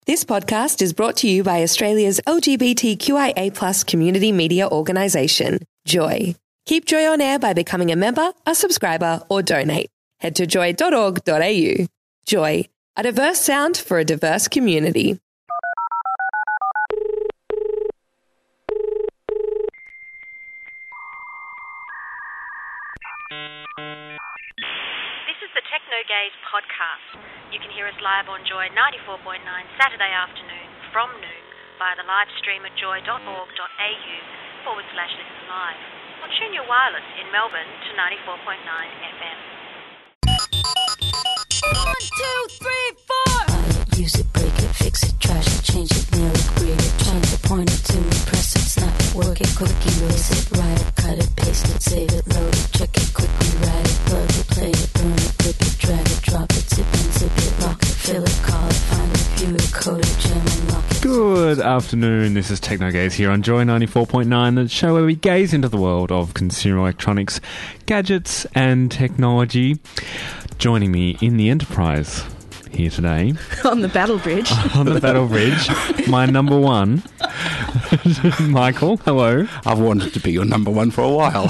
This podcast is brought to you by Australia's LGBTQIA+ community media organisation, Joy. Keep Joy on air by becoming a member, a subscriber, or donate. Head to joy.org.au. Joy, a diverse sound for a diverse community. This is the Techno Gaze podcast. You can hear us live on Joy 94.9 Saturday afternoon from noon via the live stream at joy.org.au/listen live. Or tune your wireless in Melbourne to 94.9 FM. 1, 2, 3, 4. Use it, break it, fix it, trash it, change it, nail it, grade it, change it, point it to me, press it, snap it, work it, quick erase it, write it, cut it, paste it, save it, load it, check it, quickly write it, plug it, play it, burn it, flip it, drag it, drop it, zip and zip it, lock it, fill it, call it, find it, view it, code it, jam and lock it. Good afternoon, this is Techno Gaze here on Joy 94.9, the show where we gaze into the world of consumer electronics, gadgets and technology. Joining me in the Enterprise here today On the Battle Bridge. on the Battle Bridge, my number one, Michael. Hello. I've wanted to be your number one for a while.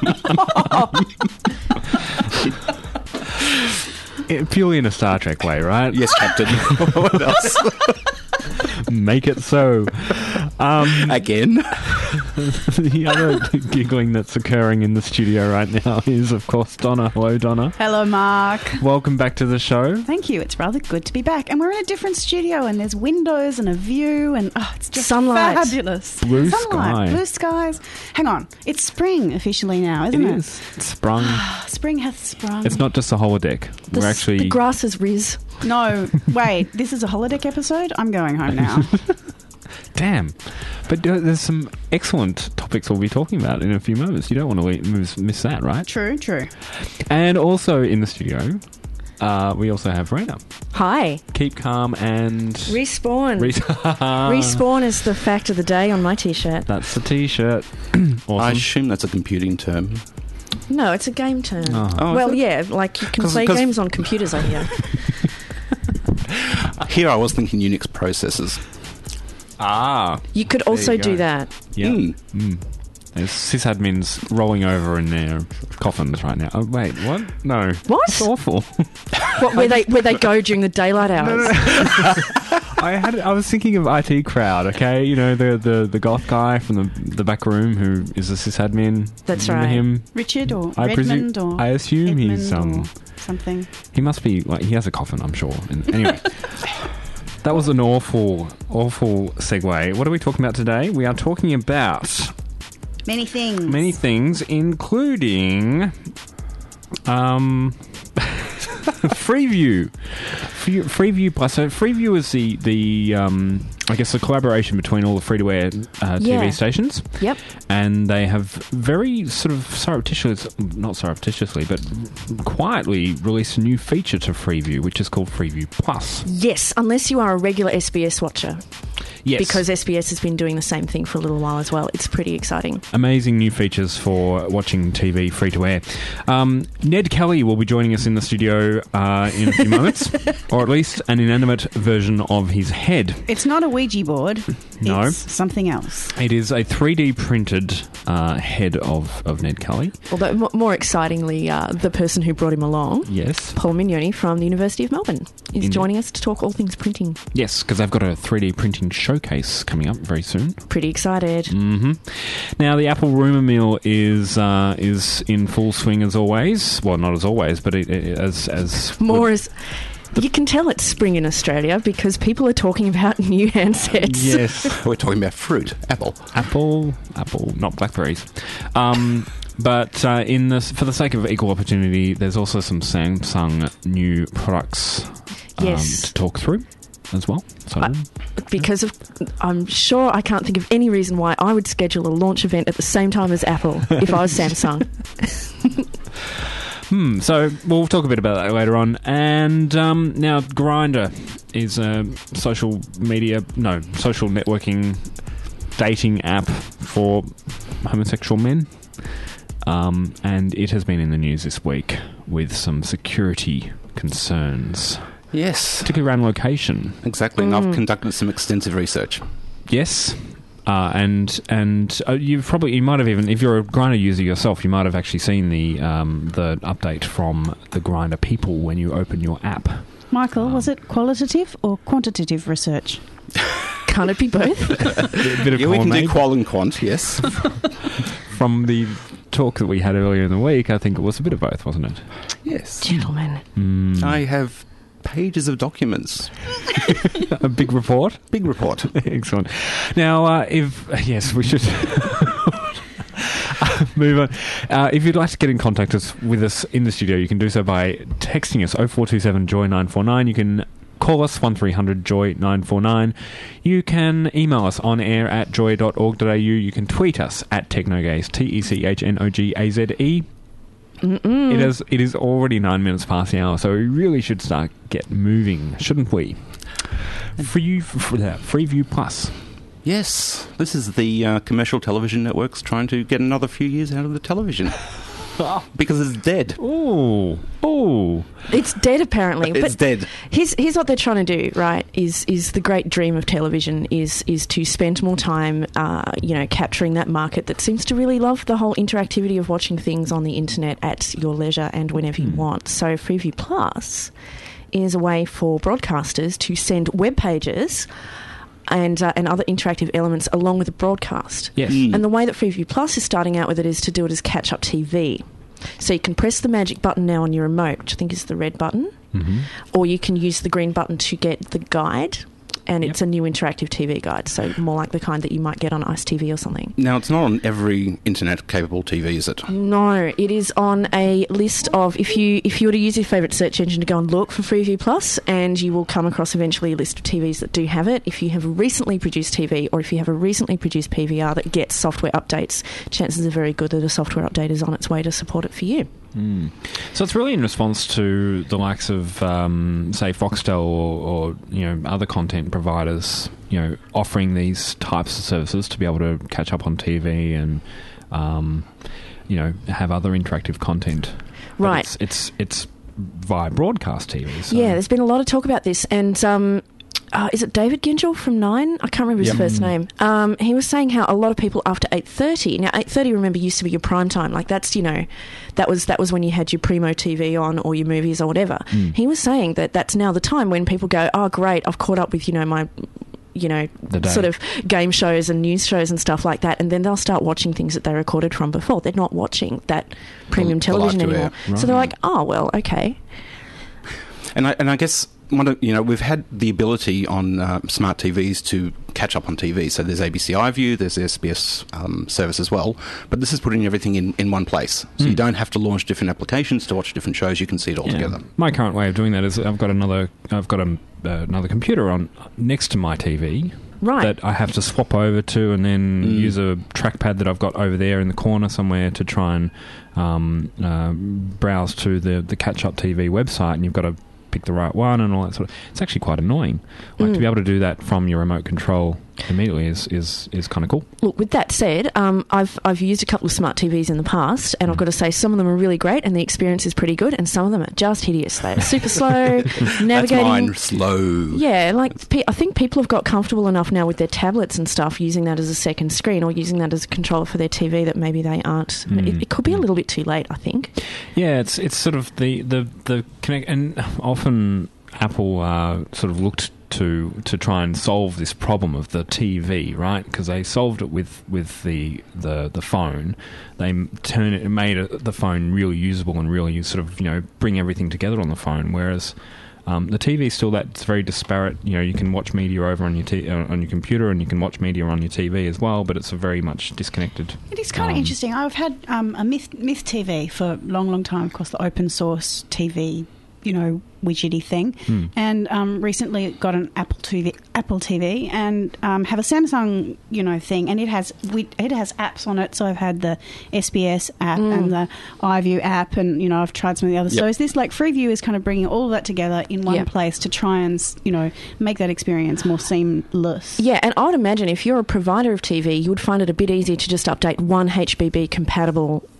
Purely in a Star Trek way, right? Yes, Captain. What else? Make it so. Again? The other giggling that's occurring in the studio right now is, of course, Donna. Hello, Donna. Hello, Mark. Welcome back to the show. Thank you. It's rather good to be back. And we're in a different studio, and there's windows and a view, and it's just sunlight. Fabulous. Blue Sunlight, sky. blue skies. Hang on. It's spring officially now, isn't it? It is. It's sprung. Spring hath sprung. It's not just a holodeck. We're actually... The grass is riz. No, wait. This is a holodeck episode? I'm going home now. Damn. But there's some excellent topics we'll be talking about in a few moments. You don't want to miss that, right? True. And also in the studio, we also have Rena. Hi. Keep calm and... Respawn. Respawn is the fact of the day on my T-shirt. That's the T-shirt. Awesome. I assume that's a computing term. No, it's a game term. Oh, well, is it? yeah, like you can play games on computers, I hear. Here I was thinking Unix processors. You could also you go. do that. Yeah. There's sysadmins rolling over in their coffins right now. Oh, wait, what? No. What? It's awful. What, where they go during the daylight hours? I was thinking of IT Crowd, okay? You know, the goth guy from the back room who is a sysadmin. That's Remember right. him? Richard or I Redmond or I assume he's Edmund or something. he must be like, he has a coffin, I'm sure. And anyway. That was an awful segue. What are we talking about today? We are talking about Many things. many things, including Freeview. Freeview Plus. So Freeview is the I guess the collaboration between all the free-to-air TV stations. Yep. And they have very sort of not surreptitiously, but quietly released a new feature to Freeview, which is called Freeview Plus. Yes, unless you are a regular SBS watcher. Yes. Because SBS has been doing the same thing for a little while as well. It's pretty exciting. Amazing new features for watching TV free-to-air. Ned Kelly will be joining us in the studio in a few moments, or at least an inanimate version of his head. It's not a Ouija board. No. It's something else. It is a 3D printed head of Ned Kelly. Although, more excitingly, the person who brought him along, Yes. Paul Mignoni from the University of Melbourne, is Indeed. joining us to talk all things printing. Yes, because they've got a 3D printing showcase coming up very soon. Pretty excited. Mm-hmm. Now, the Apple rumour mill is in full swing as always. Well, not as always, but as More as... You can tell it's spring in Australia because people are talking about new handsets. Yes. We're talking about fruit. Apple. Apple, not blackberries. But for the sake of equal opportunity, there's also some Samsung new products Yes. to talk through as well. So Because I'm sure I can't think of any reason why I would schedule a launch event at the same time as Apple if I was Samsung. So we'll talk a bit about that later on. And now Grindr is a social networking dating app for homosexual men. And it has been in the news this week with some security concerns. Yes, particularly around location. exactly. And I've conducted some extensive research. Yes. And you might have even, if you're a Grindr user yourself, you might have actually seen the update from the Grindr people when you open your app. Michael, was it qualitative or quantitative research? Can't it be both? Bit of Yeah, we can column do A. qual and quant, yes. From the talk that we had earlier in the week, I think it was a bit of both, wasn't it? Yes. Gentlemen. I have pages of documents. A big report? Big report. Excellent. Now, yes, we should move on. If you'd like to get in contact with us in the studio, you can do so by texting us 0427 Joy 949. You can call us 1300 Joy 949. You can email us on air at joy.org.au. You can tweet us at Technogaze, TECHNOGAZE. It is already 9 minutes past the hour, so we really should get moving, shouldn't we? Freeview Plus. Yes, this is the commercial television networks trying to get another few years out of the television. Because it's dead. Ooh. It's dead, apparently. It's dead. Here's what they're trying to do, right? Is the great dream of television is to spend more time, capturing that market that seems to really love the whole interactivity of watching things on the internet at your leisure and whenever you want. So Freeview Plus is a way for broadcasters to send web pages and other interactive elements along with the broadcast. Yes. And the way that Freeview Plus is starting out with it is to do it as catch-up TV. So you can press the magic button now on your remote, which I think is the red button, or you can use the green button to get the guide, and it's a new interactive TV guide, so more like the kind that you might get on Ice TV or something. Now, it's not on every internet-capable TV, is it? No, it is on a list of, if you were to use your favourite search engine to go and look for Freeview Plus, and you will come across eventually a list of TVs that do have it. If you have a recently produced TV, or if you have a recently produced PVR that gets software updates, chances are very good that a software update is on its way to support it for you. So it's really in response to the likes of, say, Foxtel or other content providers, offering these types of services to be able to catch up on TV and, have other interactive content. Right. But it's via broadcast TV. So. Yeah, there's been a lot of talk about this, and is it David Gingell from Nine? I can't remember his first name. He was saying how a lot of people after 8:30. Now 8:30, remember, used to be your prime time. Like that's that was when you had your Primo TV on or your movies or whatever. He was saying that that's now the time when people go, oh great, I've caught up with my sort of game shows and news shows and stuff like that, and then they'll start watching things that they recorded from before. They're not watching that premium television anymore. Right. So they're like, oh well, okay. And I guess we've had the ability on smart TVs to catch up on TV. So there's ABC iView, there's the SBS service as well. But this is putting everything in one place. So you don't have to launch different applications to watch different shows. You can see it all together. My current way of doing that is I've got another computer on next to my TV. Right. That I have to swap over to, and then use a trackpad that I've got over there in the corner somewhere to try and browse to the Catch-Up TV website, and you've got to pick the right one and all that sort of. It's actually quite annoying. Like to be able to do that from your remote control immediately is kind of cool. Look, with that said, I've used a couple of smart TVs in the past, and I've got to say some of them are really great, and the experience is pretty good, and some of them are just hideous. They're super slow, navigating. That's mine, slow. Yeah, like I think people have got comfortable enough now with their tablets and stuff, using that as a second screen or using that as a controller for their TV, that maybe they aren't. It could be a little bit too late, I think. Yeah, it's sort of the connect, and often Apple sort of looked to try and solve this problem of the TV, right? Because they solved it with the phone. They made the phone really usable and really sort of bring everything together on the phone. Whereas the TV is still that's very disparate. You can watch media over on your computer, and you can watch media on your TV as well. But it's a very much disconnected. It is kind of interesting. I've had a Myth TV for a long time. Of course, the open source TV, widgety thing, and recently got an Apple TV, and have a Samsung thing, and it has apps on it. So I've had the SBS app and the iView app, and I've tried some of the others. So is this like Freeview is kind of bringing all of that together in one place to try and make that experience more seamless? Yeah, and I would imagine if you're a provider of TV, you would find it a bit easier to just update one HBB compatible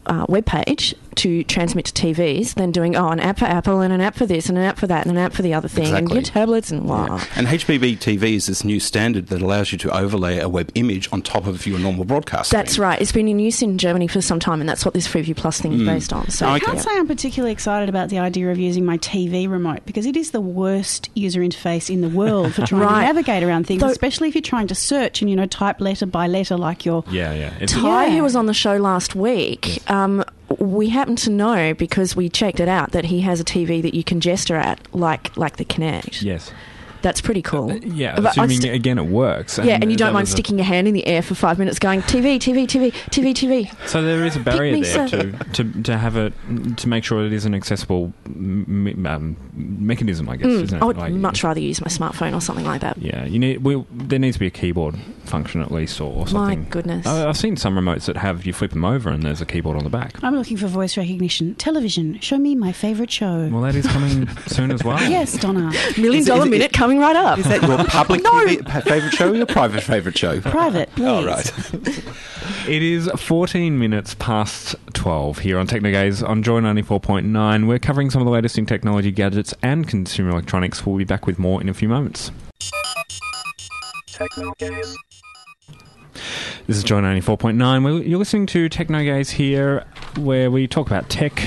webpage to transmit to TVs than doing an app for Apple and an app for this and an app for that and an app for the other thing and your tablets and wow. Yeah. And HBB TV is this new standard that allows you to overlay a web image on top of your normal broadcast. That's right. It's been in use in Germany for some time, and that's what this Freeview Plus thing is based on. So I can't say I'm particularly excited about the idea of using my TV remote because it is the worst user interface in the world for trying to navigate around things, especially if you're trying to search and type letter by letter like your... Ty, who was on the show last week, we happen to know, because we checked it out, that he has a TV that you can gesture at, like the Kinect. Yes. That's pretty cool. Assuming, again, it works. And you don't mind sticking your hand in the air for 5 minutes going, TV, TV, TV, TV, TV. So there is a barrier there to have it, to make sure it is an accessible mechanism, I guess, isn't it? I would much rather use my smartphone or something like that. Yeah, there needs to be a keyboard function at least or something. My goodness. I've seen some remotes that have, you flip them over and there's a keyboard on the back. I'm looking for voice recognition. Television, show me my favourite show. Well, that is coming soon as well. Yes, Donna. $1 million minute coming right up. Is that your public favourite show or your private favourite show? Private, please. Oh, right. It is 14 minutes past 12 here on Technogaze on Joy 94.9. We're covering some of the latest in technology, gadgets and consumer electronics. We'll be back with more in a few moments. Technogaze. This is Joy 94.9. You're listening to Technogaze here, where we talk about tech.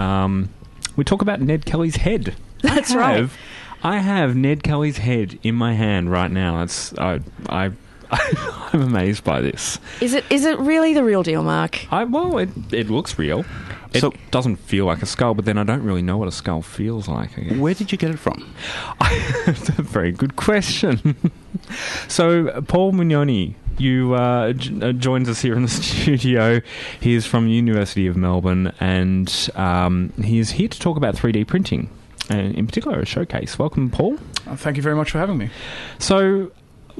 We talk about Ned Kelly's head. That's right. I have Ned Kelly's head in my hand right now. I'm amazed by this. Is it really the real deal, Mark? It looks real. It doesn't feel like a skull, but then I don't really know what a skull feels like, I guess. Where did you get it from? That's a very good question. So, Paul Mignoni, you joins us here in the studio. He is from the University of Melbourne, and he is here to talk about 3D printing, and in particular a showcase. Welcome, Paul. Thank you very much for having me. So,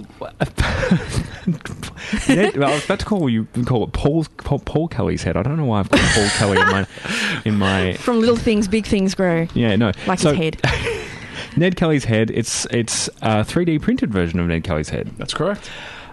Ned, I was about to call it Paul Kelly's head. I don't know why I've got Paul Kelly in my from little things, big things grow. Yeah, no, his head. Ned Kelly's head. It's a 3D printed version of Ned Kelly's head. That's correct.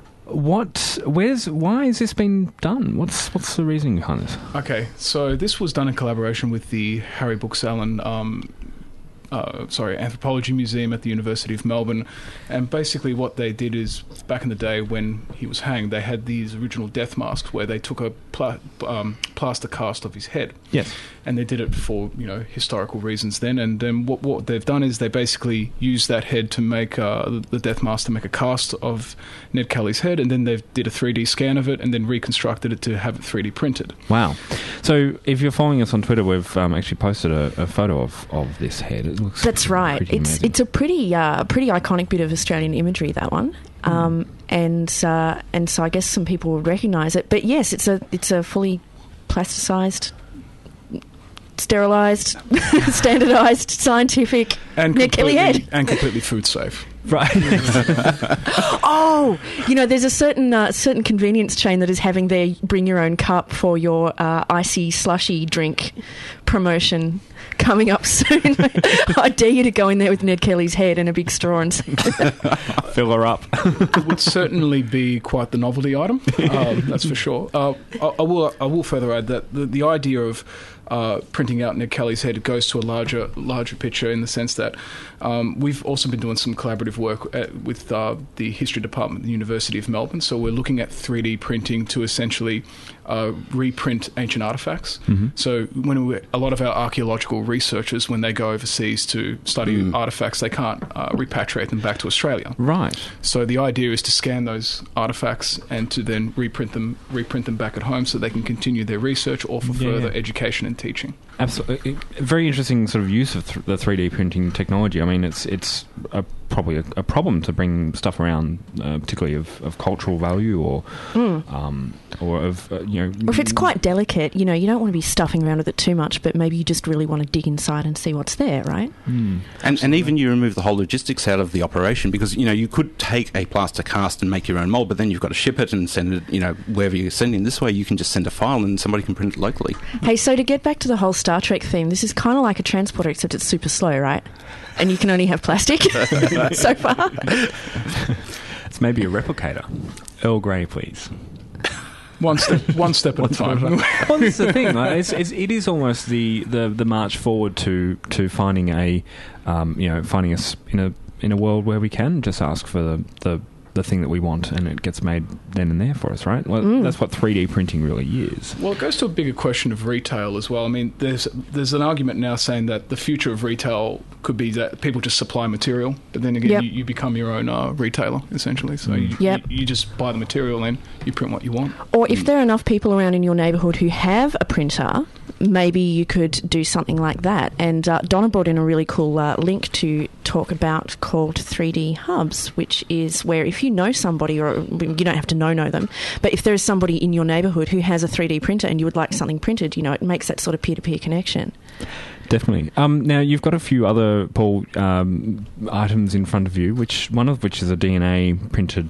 Why has this been done? What's the reasoning behind this? Okay, so this was done in collaboration with the Harry Books Allen Anthropology Museum at the University of Melbourne, and basically what they did is, back in the day when he was hanged, they had these original death masks where they took a plaster cast of his head. Yes. And they did it for historical reasons then, and then what they've done is they basically used that head to make the death mask to make a cast of Ned Kelly's head, and then they did a 3D scan of it and then reconstructed it to have it 3D printed. Wow. So if you're following us on Twitter, we've actually posted a photo of this head. It looks That's right. It's a pretty iconic bit of Australian imagery, that one. And so I guess some people would recognise it. But yes, it's a fully plasticised, sterilised, standardised, scientific Ned Kelly head. And completely food safe. Right. There's a certain convenience chain that is having their bring your own cup for your icy slushy drink promotion coming up soon. I dare you to go in there with Ned Kelly's head and a big straw and fill her up. It would certainly be quite the novelty item, that's for sure. I will further add that the idea of printing out Ned Kelly's head goes to a larger picture, in the sense that we've also been doing some collaborative work with the history department at the University of Melbourne. So we're looking at 3D printing to essentially reprint ancient artifacts. Mm-hmm. So a lot of our archaeological researchers, when they go overseas to study artifacts, they can't repatriate them back to Australia. Right. So the idea is to scan those artifacts and to then reprint them back at home, so they can continue their research or for further education and teaching. Absolutely. Very interesting sort of use of the 3D printing technology. I mean, it's probably a problem to bring stuff around, particularly of cultural value or of Or if it's quite delicate, you don't want to be stuffing around with it too much, but maybe you just really want to dig inside and see what's there, right? And even you remove the whole logistics out of the operation, because you could take a plaster cast and make your own mold, but then you've got to ship it and send it wherever you're sending. This way you can just send a file and somebody can print it locally. Hey, so to get back to the whole Star Trek theme, this is kind of like a transporter, except it's super slow, right? And you can only have plastic so far. It's maybe a replicator. Earl Grey, please. One step at a time. Well, this is the thing. Like, it is almost the march forward to finding finding us in a world where we can just ask for the thing that we want, and it gets made then and there for us, right? Well, that's what 3D printing really is. Well, it goes to a bigger question of retail as well. I mean, there's an argument now saying that the future of retail could be that people just supply material, but then again, you become your own retailer, essentially. So you just buy the material and you print what you want. Or if there are enough people around in your neighbourhood who have a printer, maybe you could do something like that. And Donna brought in a really cool link to talk about called 3D Hubs, which is where if you know somebody, or you don't have to know them, but if there's somebody in your neighbourhood who has a 3D printer and you would like something printed, it makes that sort of peer-to-peer connection. Definitely. Now, you've got a few other, Paul, items in front of you, one of which is a DNA printed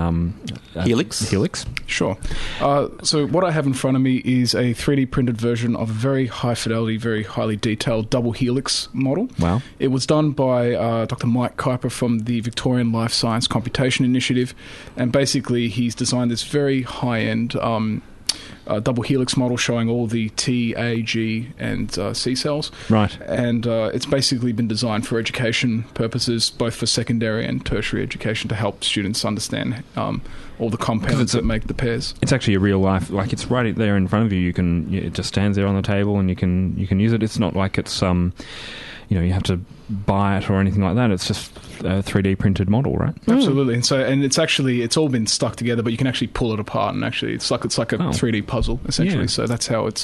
Helix. Sure. So what I have in front of me is a 3D printed version of a very high fidelity, very highly detailed double helix model. Wow. It was done by Dr. Mike Kuiper from the Victorian Life Science Computation Initiative, and basically he's designed this very high-end double helix model showing all the T, A, G, and C cells. Right. And it's basically been designed for education purposes, both for secondary and tertiary education, to help students understand all the compounds that make the pairs. It's actually a real life, like it's right there in front of you. It just stands there on the table, and you can use it. It's not like it's you have to buy it or anything like that. It's just a 3D printed model, right? Absolutely. And it's all been stuck together, but you can actually pull it apart, and actually it's like a 3D puzzle essentially. Yeah. So that's how it's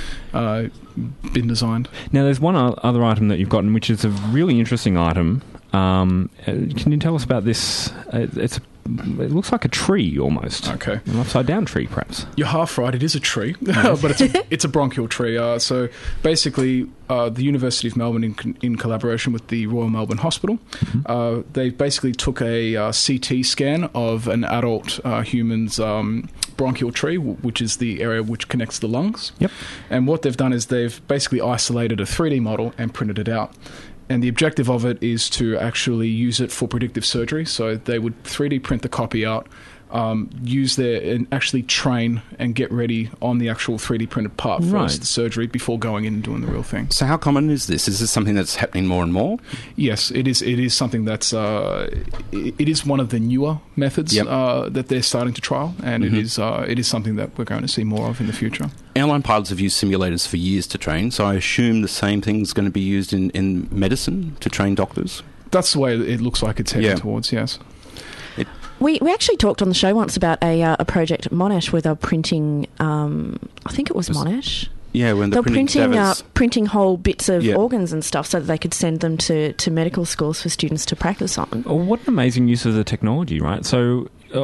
been designed. Now, there's one other item that you've gotten, which is a really interesting item. Can you tell us about this? It looks like a tree almost. Okay. An upside down tree, perhaps. You're half right. It is a tree, but it's a bronchial tree. So basically, the University of Melbourne, in collaboration with the Royal Melbourne Hospital, they basically took a CT scan of an adult human's bronchial tree, which is the area which connects the lungs. Yep. And what they've done is they've basically isolated a 3D model and printed it out. And the objective of it is to actually use it for predictive surgery. So they would 3D print the copy out, and actually train and get ready on the actual 3D printed part for the surgery before going in and doing the real thing. So how common is this? Is this something that's happening more and more? Yes, it is. It is something that's it is one of the newer methods that they're starting to trial, and it is something that we're going to see more of in the future. Airline pilots have used simulators for years to train, so I assume the same thing is going to be used in medicine to train doctors? That's the way it looks like it's heading towards, yes. We actually talked on the show once about a project at Monash where they were printing, I think it was Monash. Yeah, when they're printing whole bits of organs and stuff so that they could send them to medical schools for students to practice on. Oh, what an amazing use of the technology, right? So,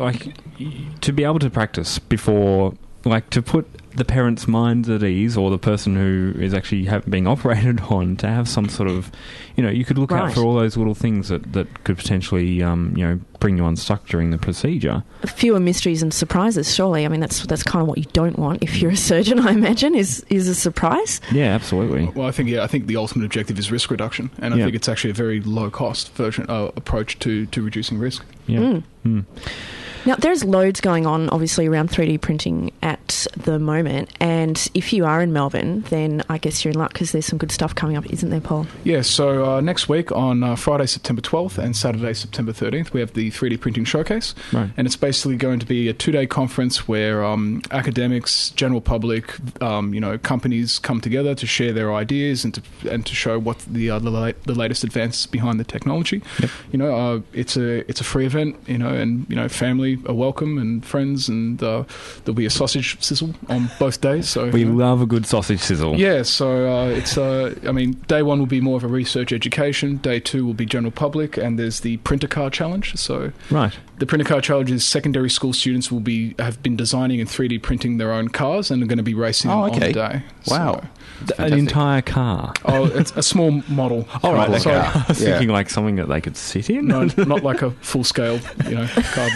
to be able to practice before, to put the parent's minds at ease, or the person who is actually being operated on, to have some sort of, you could look out for all those little things that could potentially, bring you unstuck during the procedure. Fewer mysteries and surprises, surely. I mean, that's kind of what you don't want if you're a surgeon, I imagine, is a surprise. Yeah, absolutely. Well, I think the ultimate objective is risk reduction, and I think it's actually a very low-cost approach to reducing risk. Yeah. Now, there's loads going on, obviously, around 3D printing at the moment. And if you are in Melbourne, then I guess you're in luck because there's some good stuff coming up, isn't there, Paul? Yeah, so next week on Friday, September 12th and Saturday, September 13th, we have the 3D Printing Showcase. Right. And it's basically going to be a 2-day conference where academics, general public, companies come together to share their ideas and to show what the latest advances behind the technology. Yep. It's a free event, and family are welcome, and friends, and there'll be a sausage sizzle on both days. So we love a good sausage sizzle. Yeah, so it's day one will be more of a research education. Day 2 will be general public, and there's the printer car challenge. So the printer car challenge is secondary school students have been designing and 3D printing their own cars and are going to be racing on the day. Wow. An entire car. Oh, it's a small model. All right, I was thinking like something that they could sit in. No, not like a full-scale, car. But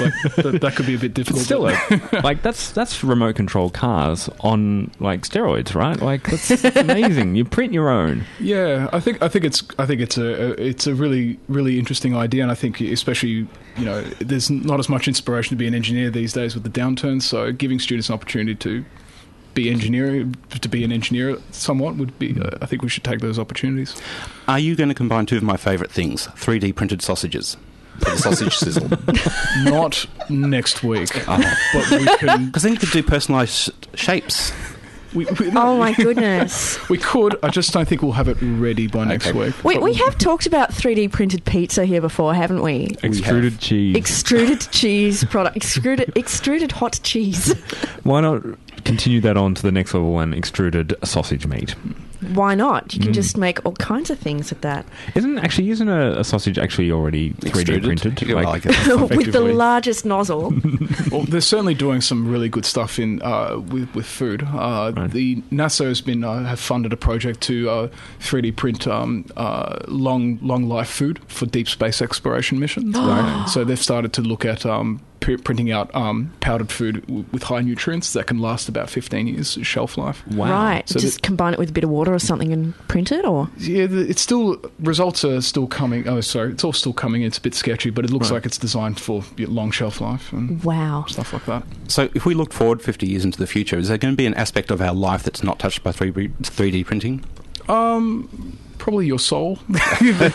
that could be a bit difficult. Still, like that's remote control cars on like steroids, right? Like that's amazing. You print your own. Yeah, I think it's a really really interesting idea, and I think especially there's not as much inspiration to be an engineer these days with the downturn. So giving students an opportunity to be an engineer somewhat would be. I think we should take those opportunities. Are you going to combine two of my favourite things: 3D printed sausages for the sausage sizzle? Not next week, but we can. Because then you could do personalised shapes. Oh my goodness. We could. I just don't think we'll have it ready by next week. We have talked about 3D printed pizza here before, haven't we? Extruded cheese. Extruded cheese product. Extruded hot cheese. Why not continue that on to the next level and extruded sausage meat? Why not? You can just make all kinds of things with that. Isn't a sausage actually already 3D printed? With the largest nozzle. Well, they're certainly doing some really good stuff in with food. The NASA has been have funded a project to 3D print long life food for deep space exploration missions. So they've started to look at printing out powdered food with high nutrients that can last about 15 years shelf life. Wow. Right. So just combine it with a bit of water or something and print it, or? Yeah, results are still coming. Oh, sorry. It's all still coming. It's a bit sketchy, but it looks like it's designed for long shelf life and stuff like that. So if we look forward 50 years into the future, is there going to be an aspect of our life that's not touched by 3D printing? Probably your soul, maybe, but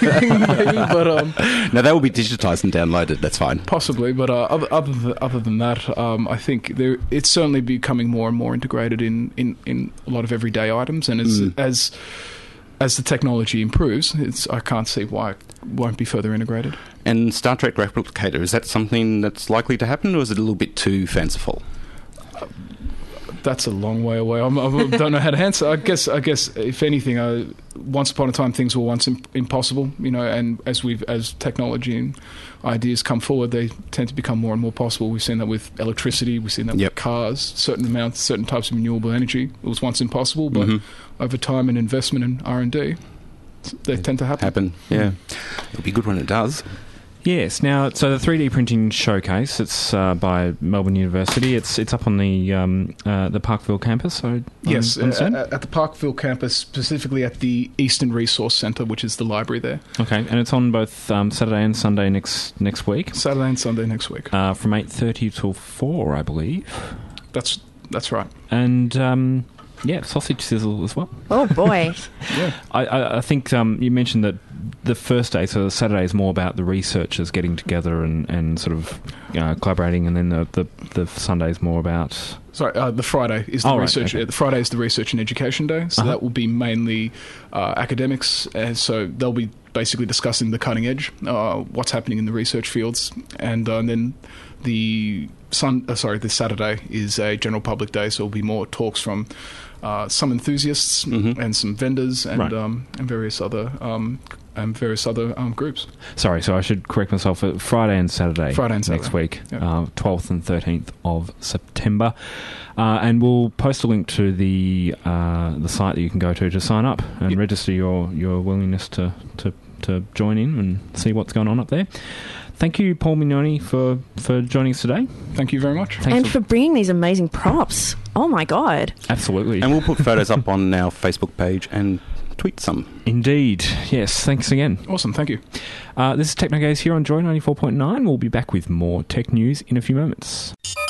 no, that will be digitised and downloaded. That's fine, possibly. But other than that, I think it's certainly becoming more and more integrated in a lot of everyday items, and as the technology improves, I can't see why it won't be further integrated. And Star Trek Replicator, is that something that's likely to happen, or is it a little bit too fanciful? That's a long way away. I don't know how to answer. I guess if anything, once upon a time things were once impossible, and as technology and ideas come forward, they tend to become more and more possible. We've seen that with electricity. We've seen that with cars. Certain types of renewable energy. It was once impossible, but over time and investment in R&D, they tend to happen. Yeah, it'll be good when it does. Yes. Now, so the 3D printing showcase, it's by Melbourne University. It's up on the Parkville campus. So yes, at the Parkville campus, specifically at the Eastern Resource Centre, which is the library there. Okay, and it's on both Saturday and Sunday next week. Saturday and Sunday next week, from 8:30 till 4, I believe. That's right. And sausage sizzle as well. Oh boy! Yeah, I think you mentioned that the first day, so the Saturday, is more about the researchers getting together and sort of collaborating, and then the Sunday is more about. Sorry, the Friday is the research. Okay. The Friday is the research and education day, so that will be mainly academics. So they'll be basically discussing the cutting edge, what's happening in the research fields, and then the Saturday is a general public day, so it'll be more talks from some enthusiasts and some vendors and various other groups. Sorry, so I should correct myself. Friday and Saturday next week, 12th and 13th of September. And we'll post a link to the site that you can go to sign up and register your willingness to join in and see what's going on up there. Thank you, Paul Mignoni, for joining us today. Thank you very much. Thanks for bringing these amazing props. Oh, my God. Absolutely. And we'll put photos up on our Facebook page and tweet some. Indeed. Yes, thanks again. Awesome, thank you. This is Technogaze here on Joy 94.9. We'll be back with more tech news in a few moments.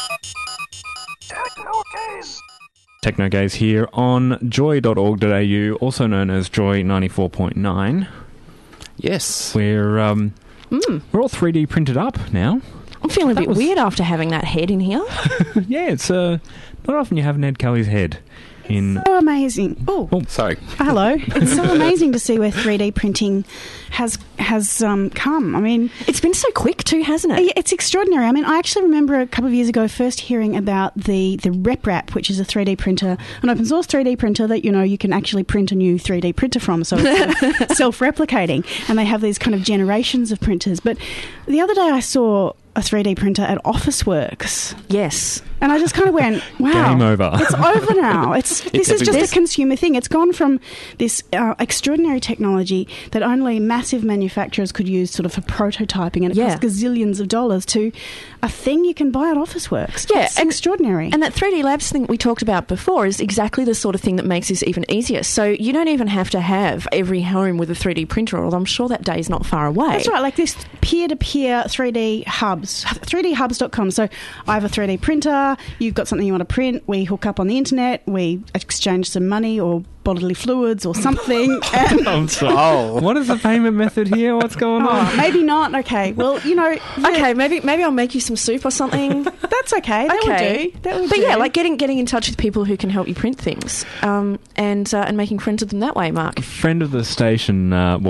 Technogaze here on joy.org.au, also known as Joy 94.9. Yes. We're all 3D printed up now. I'm feeling a bit weird after having that head in here. Yeah, it's not often you have Ned Kelly's head in. So amazing. Oh, sorry. Hello. It's so amazing to see where 3D printing has come. I mean, it's been so quick too, hasn't it? It's extraordinary. I mean, I actually remember a couple of years ago first hearing about the RepRap, which is a 3D printer, an open source 3D printer that you can actually print a new 3D printer from, so it's self-replicating, and they have these kind of generations of printers. But the other day I saw a 3D printer at Officeworks. Yes. And I just kind of went, wow. Game over. It's over now. This is just a consumer thing. It's gone from this extraordinary technology that only massive manufacturers could use sort of for prototyping, and it costs gazillions of dollars, to a thing you can buy at Officeworks. Yeah. It's extraordinary. And that 3D Labs thing we talked about before is exactly the sort of thing that makes this even easier. So you don't even have to have every home with a 3D printer, although I'm sure that day is not far away. That's right, like this peer-to-peer 3D hubs, 3dhubs.com. So I have a 3D printer, you've got something you want to print, we hook up on the internet, we exchange some money or bodily fluids or something. And I'm sorry. What is the payment method here? What's going on? Maybe not. Okay, well, Okay, maybe I'll make you some soup or something. That's okay. That would do. But yeah, like getting in touch with people who can help you print things, and making friends with them that way, Mark. Friend of the station,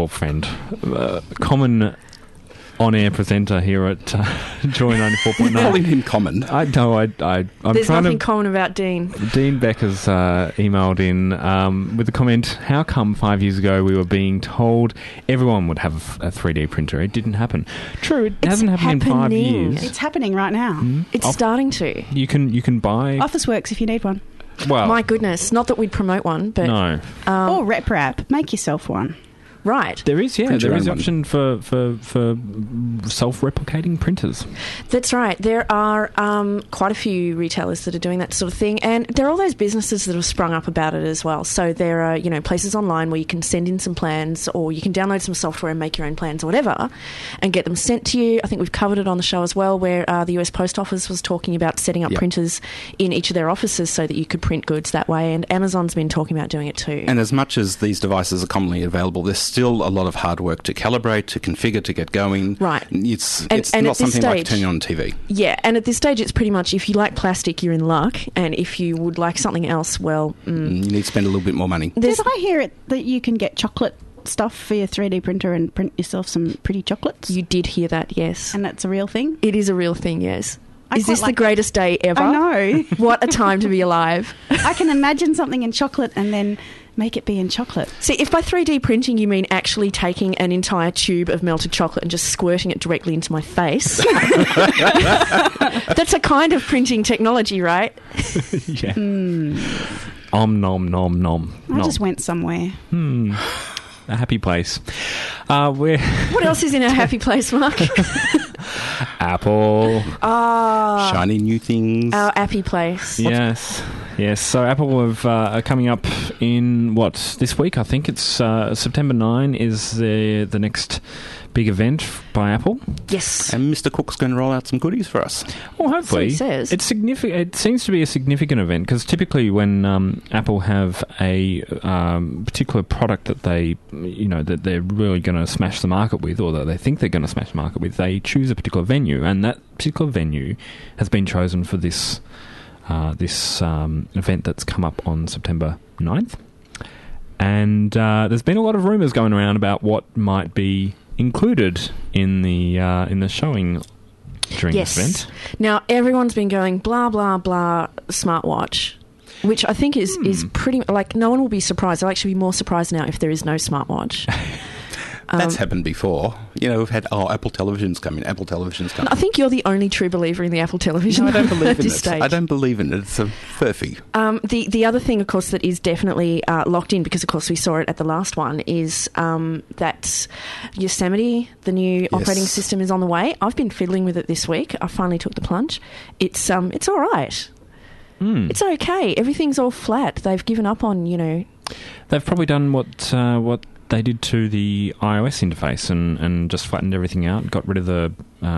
common on-air presenter here at Joy 94.9. Calling him common. I know. I'm There's trying nothing to. common about Dean. Dean Becker's emailed in with the comment, how come 5 years ago we were being told everyone would have a 3D printer? It didn't happen. True, it hasn't happened in 5 years. It's happening right now. It's starting to. You can buy... Officeworks if you need one. Well, My goodness, not that we'd promote one, but... no. Or RepRap. Make yourself one. Right. There is, Print your there is own option for self-replicating printers. That's right. There are quite a few retailers that are doing that sort of thing, and there are all those businesses that have sprung up about it as well. So there are, places online where you can send in some plans, or you can download some software and make your own plans or whatever, and get them sent to you. I think we've covered it on the show as well, where the US Post Office was talking about setting up printers in each of their offices so that you could print goods that way, and Amazon's been talking about doing it too. And as much as these devices are commonly available, there's still a lot of hard work to calibrate, to configure, to get going. Right. It's And not at this something like stage- turning on TV. Yeah, and at this stage it's pretty much, if you like plastic, you're in luck, and if you would like something else, well... You need to spend a little bit more money. Did I hear it that you can get chocolate stuff for your 3D printer and print yourself some pretty chocolates? You did hear that, yes. And that's a real thing? It is a real thing, yes. I Is quite this the like- greatest day ever? I know. What a time to be alive. I can imagine something in chocolate and then make it be in chocolate. See, if by 3D printing you mean actually taking an entire tube of melted chocolate and just squirting it directly into my face, that's a kind of printing technology, right? Yeah. Nom nom nom. I just went somewhere. A happy place. We're What else is in our happy place, Mark? Apple. Shiny new things. Our happy place. Yes. So Apple are coming up in this week? I think it's September 9 is the next big event by Apple. Yes. And Mr. Cook's going to roll out some goodies for us. Well, hopefully. So he says. It's significant. It seems to be a significant event because typically when Apple have a particular product that that they're really going to smash the market with, or that they think they're going to smash the market with, they choose a particular venue, and that particular venue has been chosen for this event that's come up on September 9th. And there's been a lot of rumours going around about what might be included in the showing during this event. Now, everyone's been going blah, blah, blah smartwatch, which I think is pretty... Like, no one will be surprised. I'll actually be more surprised now if there is no smartwatch. That's happened before. We've had Apple televisions come in. Apple televisions come in. I think you're the only true believer in the Apple television. No, I don't believe at in this it. stage. I don't believe in it. It's a furphy. The other thing, of course, that is definitely locked in, because, of course, we saw it at the last one, is that Yosemite, the new operating system, is on the way. I've been fiddling with it this week. I finally took the plunge. It's all right. It's okay. Everything's all flat. They've given up on, They've probably done what they did to the iOS interface and just flattened everything out, got rid of the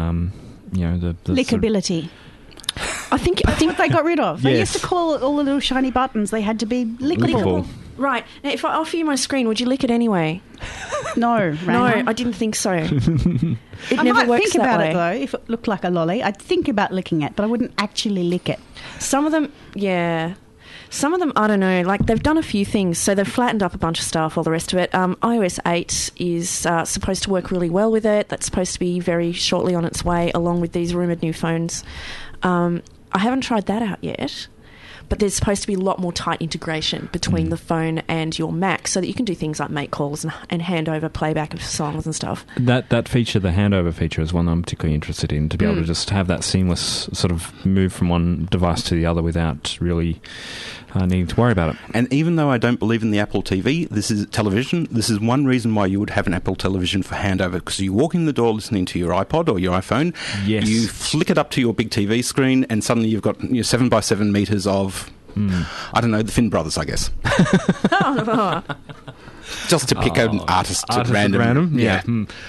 Lickability. I think what they got rid of. They used to call all the little shiny buttons, they had to be lickable. Right. Now, if I offer you my screen, would you lick it anyway? No, No, Randall. I didn't think so. It I never might works think that about way. it, though. If it looked like a lolly, I'd think about licking it, but I wouldn't actually lick it. Some of them, yeah. Some of them, I don't know, like they've done a few things. So they've flattened up a bunch of stuff, all the rest of it. iOS 8 is supposed to work really well with it. That's supposed to be very shortly on its way, along with these rumoured new phones. I haven't tried that out yet. but there's supposed to be a lot more tight integration between the phone and your Mac so that you can do things like make calls and hand over playback of songs and stuff. That feature, the handover feature, is one I'm particularly interested in, to be able to just have that seamless sort of move from one device to the other without really needing to worry about it. And even though I don't believe in the Apple TV, this is television. This is one reason why you would have an Apple television for handover, because you walk in the door listening to your iPod or your iPhone, you flick it up to your big TV screen, and suddenly you've got 7x7 metres of, I don't know, the Finn Brothers, I guess. Just to pick an artist at random. Yeah.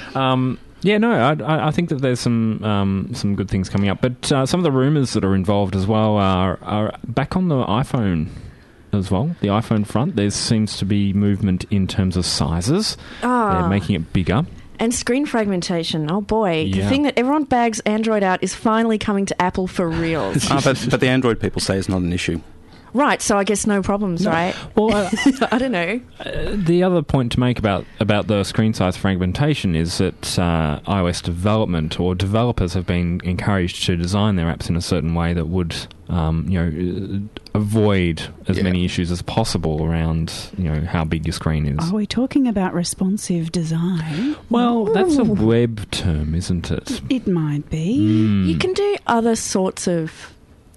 I think that there's some good things coming up. But some of the rumours that are involved as well are back on the iPhone as well. The iPhone front, there seems to be movement in terms of sizes. They're making it bigger. And screen fragmentation. Oh boy, the thing that everyone bags Android out is finally coming to Apple for reals. But the Android people say it's not an issue. Right, so I guess no problems, right? Well, I don't know. The other point to make about the screen size fragmentation is that iOS development or developers have been encouraged to design their apps in a certain way that would avoid as many issues as possible around how big your screen is. Are we talking about responsive design? Well, that's a web term, isn't it? It might be. You can do other sorts of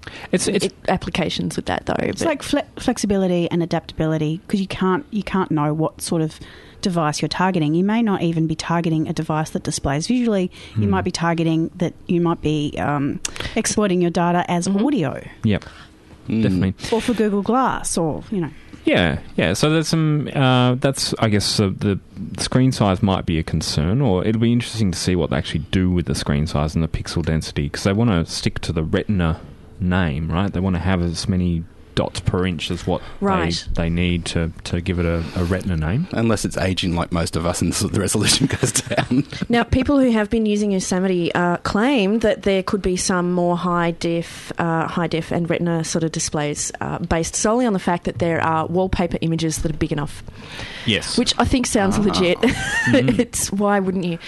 applications with that, though. It's like flexibility and adaptability, because you can't know what sort of device you're targeting. You may not even be targeting a device that displays visually. You might be targeting that you might be exploiting your data as audio. Yep, definitely. Or for Google Glass, or Yeah. So there's some. That's, I guess, the screen size might be a concern, or it'll be interesting to see what they actually do with the screen size and the pixel density, because they want to stick to the Retina name, right? They want to have as many dots per inch as what they need to give it a Retina name. Unless it's aging like most of us and the resolution goes down. Now, people who have been using Yosemite claim that there could be some more high def and Retina sort of displays based solely on the fact that there are wallpaper images that are big enough. Yes. Which I think sounds legit. It's why wouldn't you?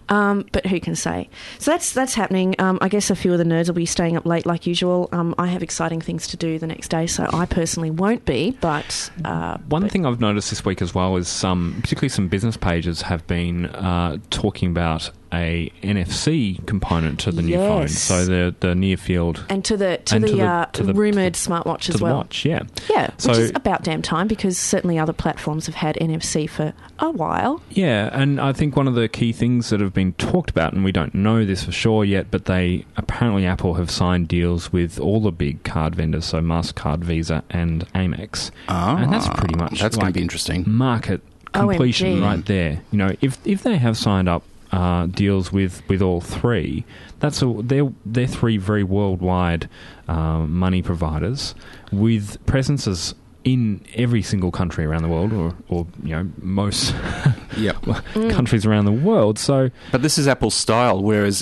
But who can say? So that's happening. I guess a few of the nerds will be staying up late like usual. I have exciting things to do the next day, so I personally won't be. But one thing I've noticed this week as well is particularly some business pages have been talking about a NFC component to the new phone, so the near field and to the rumoured smartwatch as well. Watch, yeah, which is about damn time, because certainly other platforms have had NFC for a while. Yeah, and I think one of the key things that have been talked about, and we don't know this for sure yet, but apparently Apple have signed deals with all the big card vendors, so MasterCard, Visa, and Amex, and that's pretty much going to be interesting. Market completion right there. If they have signed up deals with all three, they're three very worldwide money providers with presences in every single country around the world, or most countries around the world. So, but this is Apple's style. Whereas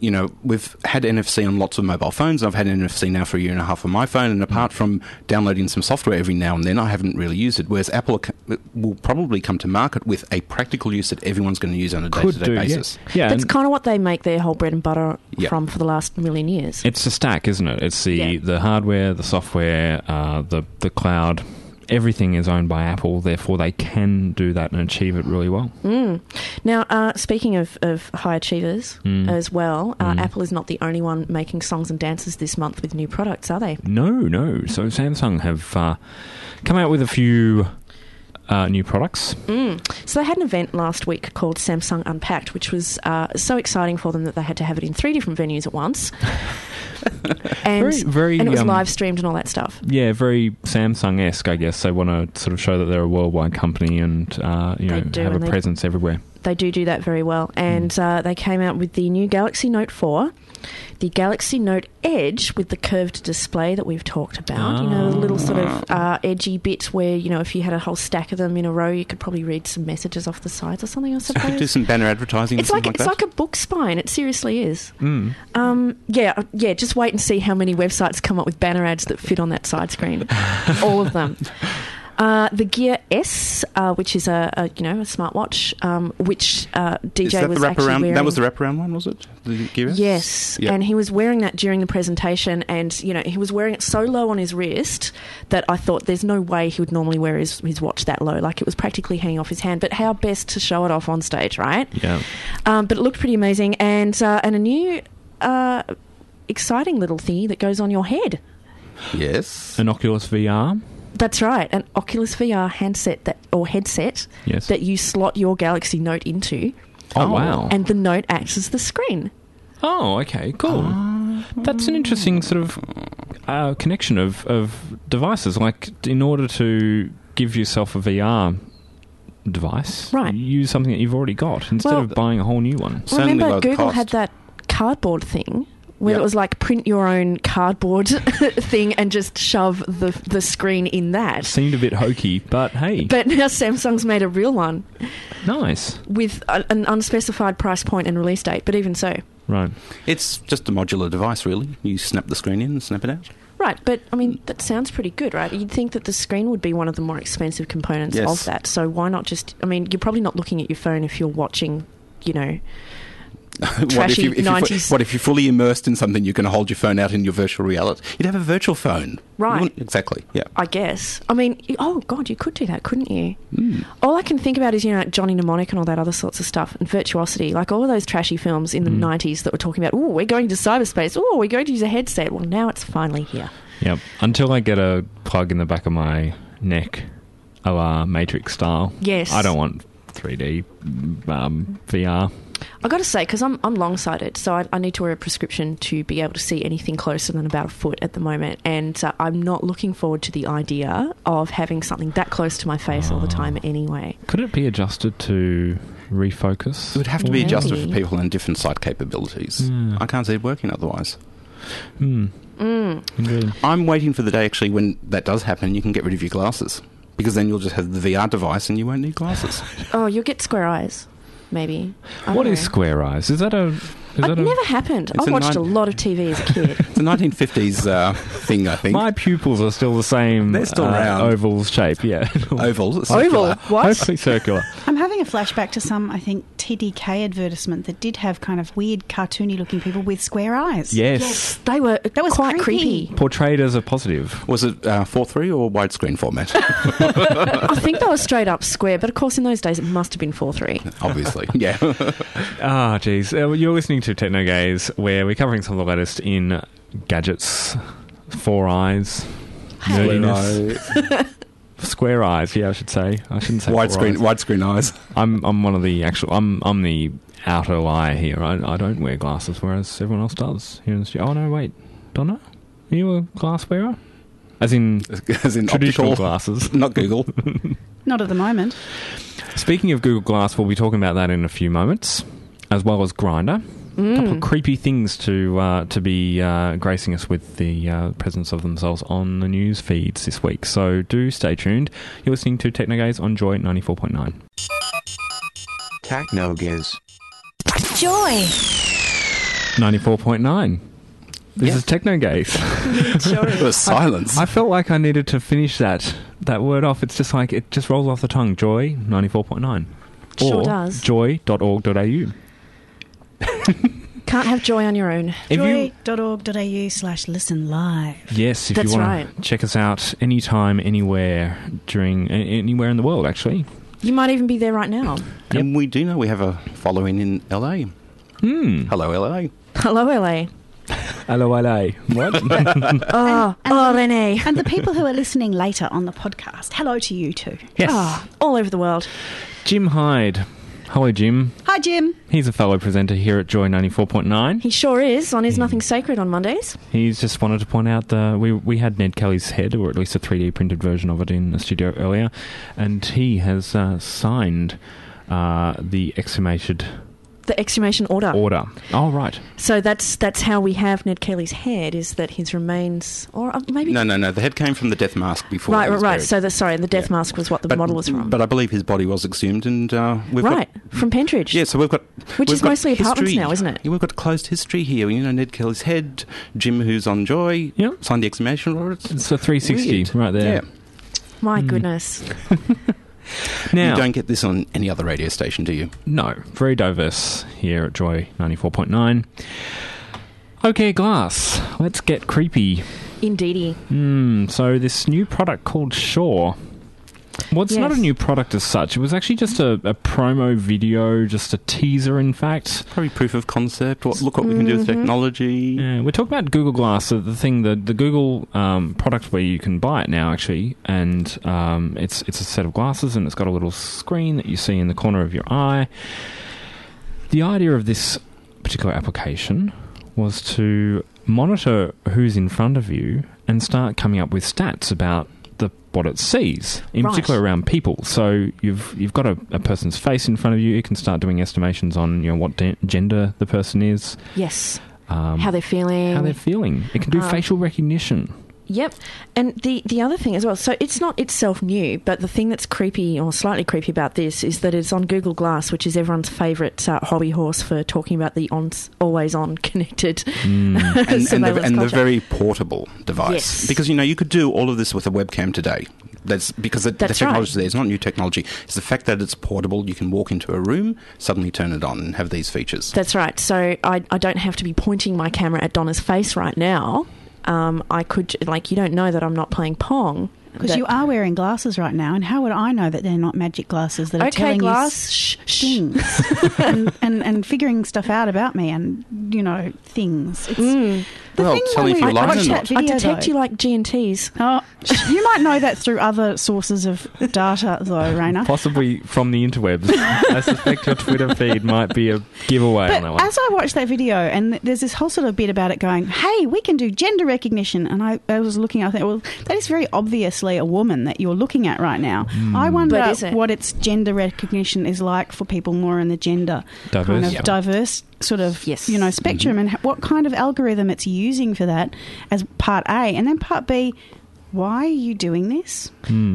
we've had NFC on lots of mobile phones. I've had NFC now for a year and a half on my phone, and apart from downloading some software every now and then, I haven't really used it. Whereas Apple will probably come to market with a practical use that everyone's going to use on a day-to-day basis. Yeah, that's kind of what they make their whole bread and butter from for the last million years. It's a stack, isn't it? It's the hardware, the software, the cloud. Everything is owned by Apple, therefore they can do that and achieve it really well. Now, speaking of high achievers as well, Apple is not the only one making songs and dances this month with new products, are they? No. So Samsung have come out with a few new products. So they had an event last week called Samsung Unpacked, which was so exciting for them that they had to have it in 3 different venues at once. And it was live streamed and all that stuff. Yeah, very Samsung-esque, I guess. They want to sort of show that they're a worldwide company and have a presence everywhere. They do that very well. And they came out with the new Galaxy Note 4, the Galaxy Note Edge with the curved display that we've talked about. The little sort of edgy bit where, if you had a whole stack of them in a row, you could probably read some messages off the sides or something, I suppose. Do some banner advertising. It's like a book spine. It seriously is. Just wait and see how many websites come up with banner ads that fit on that side screen. All of them. The Gear S, which is a smartwatch, which DJ Is that was the actually wraparound? wearing. That was the wraparound one, was it? The Gear S? Yes, Yep. and he was wearing that during the presentation, and he was wearing it so low on his wrist that I thought there's no way he would normally wear his watch that low. Like, it was practically hanging off his hand. But how best to show it off on stage, right? Yeah. But it looked pretty amazing, and a new exciting little thingy that goes on your head. Yes. An Oculus VR. That's right, an Oculus VR headset Yes. that you slot your Galaxy Note into, Oh, wow. and the Note acts as the screen. Oh, okay, cool. That's an interesting sort of connection of devices. Like, in order to give yourself a VR device, Right. you use something that you've already got instead of buying a whole new one. Certainly Remember, lower the Google cost. had that cardboard thing where Yep. it was like print your own cardboard thing and just shove the screen in that. Seemed a bit hokey, but hey, But now Samsung's made a real one nice. with an unspecified price point and release date, but even so. Right. It's just a modular device, really. You snap the screen in and snap it out. Right, but I mean, that sounds pretty good, right? You'd think that the screen would be one of the more expensive components Yes. of that. So why not just, I mean, you're probably not looking at your phone if you're watching, trashy 90s. What if you're fully immersed in something? You're going to hold your phone out in your virtual reality. You'd have a virtual phone, Right. You wouldn't- Exactly. Yeah. I guess. I mean, oh God, you could do that, couldn't you? All I can think about is, Johnny Mnemonic and all that other sorts of stuff, and Virtuosity, like all of those trashy films in the 90s that were talking about, oh, we're going to cyberspace, oh, we're going to use a headset. Well, now it's finally here. Yep. Until I get a plug in the back of my neck, a la Matrix style. Yes. I don't want 3D VR. I got to say, because I'm long-sighted, so I need to wear a prescription to be able to see anything closer than about a foot at the moment, and I'm not looking forward to the idea of having something that close to my face all the time anyway. Could it be adjusted to refocus? It would have to be Maybe. adjusted for people in different sight capabilities. I can't see it working otherwise. Indeed. I'm waiting for the day, actually, when that does happen, you can get rid of your glasses. Because then you'll just have the VR device and you won't need glasses. Oh, you'll get square eyes, maybe. I What don't is know. Square Eyes? Is that a... It never happened. It's I a watched a nine- lot of TV as a kid. It's a 1950s thing, I think. My pupils are still the same. They're still round. Oval shape, yeah. Oval. Oval. circular. What? Hopefully circular. I'm having a flashback to some, I think, TDK advertisement that did have kind of weird, cartoony-looking people with square eyes. Yes. They were That was quite creepy. creepy. Portrayed as a positive. Was it 4:3 or widescreen format? I think they were straight up square, but of course in those days it must have been 4:3. Obviously, yeah. Ah, geez. You're listening to Techno Gaze, where we're covering some of the latest in gadgets, 4 eyes, nerdiness. Square eyes, yeah, I should say. I shouldn't say Widescreen eyes. I'm one of the actual... I'm the outer eye here. I don't wear glasses, whereas everyone else does here in the studio. Oh, no, wait. Donna? Are you a glass wearer? As in traditional optical glasses. Not Google. Not at the moment. Speaking of Google Glass, we'll be talking about that in a few moments, as well as Grindr. A couple of creepy things to be gracing us with the presence of themselves on the news feeds this week. So do stay tuned. You're listening to Techno Gaze on Joy 94.9. Techno Gaze. Joy. 94.9. This is Techno Gaze. The silence. I felt like I needed to finish that word off. It's just like, it just rolls off the tongue. Joy 94.9. Sure or does. joy.org.au. Can't have joy on your own. If you, Joy.org.au/listen live. yes, if That's you want right. to check us out anytime, anywhere, anywhere in the world, actually. You might even be there right now. And we do know we have a following in LA. Hello, LA. Hello, LA. Hello, LA. What? Renee. And the people who are listening later on the podcast, hello to you too. Yes. All over the world. Jim Hyde. Hello, Jim. Hi, Jim. He's a fellow presenter here at Joy 94.9. He sure is on his Nothing Sacred on Mondays. He's just wanted to point out we had Ned Kelly's head, or at least a 3D printed version of it, in the studio earlier, and he has signed the exhumation order. Oh, right. So that's how we have Ned Kelly's head, is that his remains, or maybe No. The head came from the death mask before. he was right. buried. So the death mask was what the model was from. But I believe his body was exhumed, and we've got... From Pentridge. Yeah, so we've got... Which we've is got mostly apartments history. now, isn't it? Yeah, we've got closed history here. You know, Ned Kelly's head, Jim, who's on Joy, Yep. signed the exhumation order. It's a 360 Weird. right there. Yeah. my goodness. Now, You don't get this on any other radio station, do you? no, very diverse here at Joy 94.9. Okay, Glass, let's get creepy. Indeedy. So this new product called Shaw. Well, it's not a Yes. new product as such. It was actually just a promo video, just a teaser, in fact. Probably proof of concept. Look what we can do with technology. Yeah, we're talking about Google Glass, the thing, the Google product where you can buy it now, actually, and it's a set of glasses, and it's got a little screen that you see in the corner of your eye. The idea of this particular application was to monitor who's in front of you and start coming up with stats about what it sees, in Right. particular around people. So you've got a person's face in front of you. It can start doing estimations on what gender the person is, Yes. How they're feeling. how they're feeling. It can do facial recognition. Yep. And the other thing as well, so it's not itself new, but the thing that's creepy or slightly creepy about this is that it's on Google Glass, which is everyone's favourite hobby horse for talking about the always-on connected and surveillance the culture. very portable device. Yes. Because, you could do all of this with a webcam today. That's because the That's technology right. there is not new technology. It's the fact that it's portable. You can walk into a room, suddenly turn it on, and have these features. That's right. So I don't have to be pointing my camera at Donna's face right now. I could, you don't know that I'm not playing Pong. Because you are wearing glasses right now, and how would I know that they're not magic glasses that are Okay, telling Glass. you things and figuring stuff out about me and, things. It's, the Well, thing tell me when if you're we lying watch or that not. I video, detect though- you like G&Ts. Oh, you might know that through other sources of data, though, Raina. Possibly from the interwebs. I suspect your Twitter feed might be a giveaway But on that one. as I watched that video, and there's this whole sort of bit about it going, hey, we can do gender recognition. And I was looking, I thought, well, that is very obviously a woman that you're looking at right now. I wonder But is it? what its gender recognition is like for people more in the gender Diverse. kind of Yep. diverse sort of Yes. spectrum, and what kind of algorithm it's using for that as part A. And then part B, why are you doing this?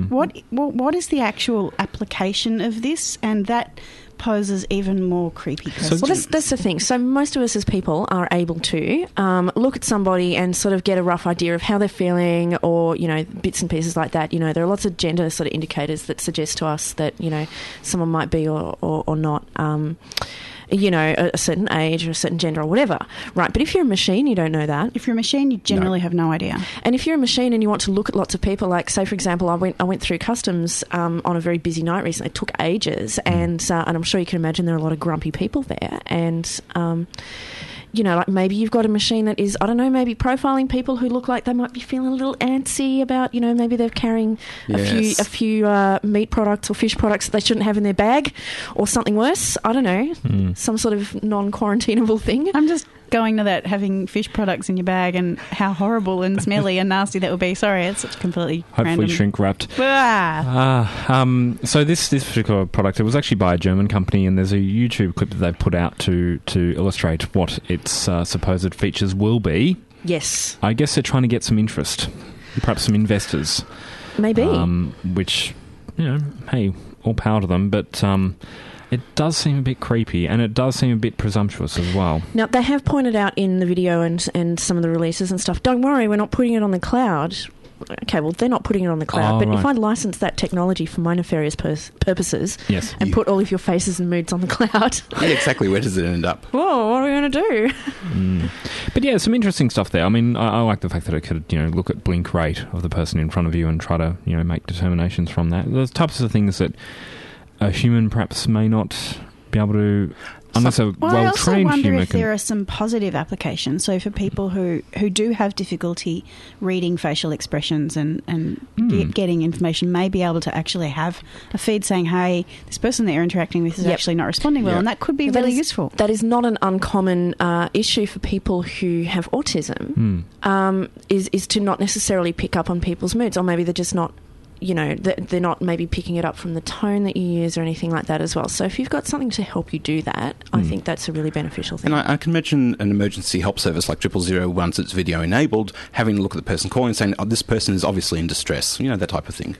What is the actual application of this? And that poses even more creepy questions. Well, that's the thing. So most of us as people are able to look at somebody and sort of get a rough idea of how they're feeling, or, bits and pieces like that. There are lots of gender sort of indicators that suggest to us that, someone might be or not, a certain age or a certain gender or whatever. Right. But if you're a machine, you don't know that. If you're a machine, you generally have no idea. And if you're a machine and you want to look at lots of people, like, say, for example, I went through customs on a very busy night recently. It took ages, and I'm sure you can imagine there are a lot of grumpy people there. And, like maybe you've got a machine that is, I don't know, maybe profiling people who look like they might be feeling a little antsy about, maybe they're carrying Yes. a few meat products or fish products that they shouldn't have in their bag, or something worse. I don't know, some sort of non-quarantinable thing. I'm just going to that, having fish products in your bag and how horrible and smelly and nasty that would be. Sorry, it's completely Hopefully random. shrink wrapped. Ah. So this particular product, it was actually by a German company, and there's a YouTube clip that they've put out to illustrate what its supposed features will be. Yes, I guess they're trying to get some interest, perhaps some investors. maybe. Which, hey, all power to them, but it does seem a bit creepy, and it does seem a bit presumptuous as well. Now, they have pointed out in the video and some of the releases and stuff, don't worry, we're not putting it on the cloud. Okay, well, they're not putting it on the cloud, Oh, but right. if I license that technology for my nefarious purposes Yes. and put all of your faces and moods on the cloud, Yeah, exactly. Where does it end up? whoa, what are we going to do? But yeah, some interesting stuff there. I mean, I like the fact that it could, look at blink rate of the person in front of you and try to, make determinations from that. Those types of things that a human perhaps may not be able to, unless a Well, I also well-trained wonder human if can. there are some positive applications. So for people who do have difficulty reading facial expressions and getting information, may be able to actually have a feed saying, hey, this person that you're interacting with is Yep. actually not responding well. Yep. And that could be That really is- useful. That is not an uncommon issue for people who have autism, is to not necessarily pick up on people's moods, or maybe they're just not, they're not maybe picking it up from the tone that you use or anything like that as well. So if you've got something to help you do that, I think that's a really beneficial thing. And I can imagine an emergency help service like 000, once it's video enabled, having a look at the person calling and saying, oh, this person is obviously in distress, that type of thing.